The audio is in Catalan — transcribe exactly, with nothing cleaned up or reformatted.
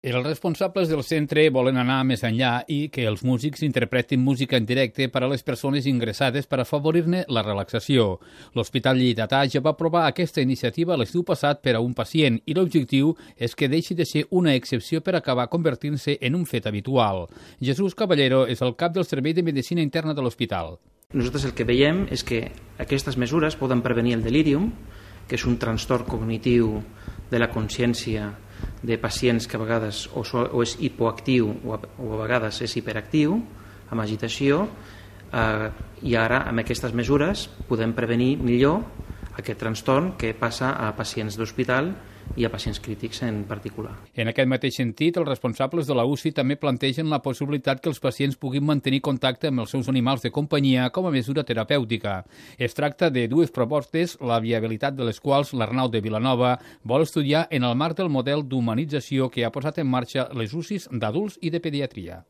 Els responsables del centre volen anar més enllà i que els músics interpretin música en directe per a les persones ingressades per afavorir-ne la relaxació. L'Hospital Lleidatà ja va aprovar aquesta iniciativa l'estiu passat per a un pacient i l'objectiu és que deixi de ser una excepció per acabar convertint-se en un fet habitual. Jesús Caballero és el cap del Servei de Medicina Interna de l'hospital. Nosaltres el que veiem és que aquestes mesures poden prevenir el delírium, que és un trastorn cognitiu de la consciència de pacients que a vegades o, so, o és hipoactiu o a, o a vegades és hiperactiu, amb agitació, eh, i ara amb aquestes mesures podem prevenir millor aquest trastorn que passa a pacients d'hospital i a pacients crítics en particular. En aquest mateix sentit, els responsables de la U C I també plantegen la possibilitat que els pacients puguin mantenir contacte amb els seus animals de companyia com a mesura terapèutica. Es tracta de dues propostes, la viabilitat de les quals l'Arnau de Vilanova vol estudiar en el marc del model d'humanització que ha posat en marxa les U C Is d'adults i de pediatria.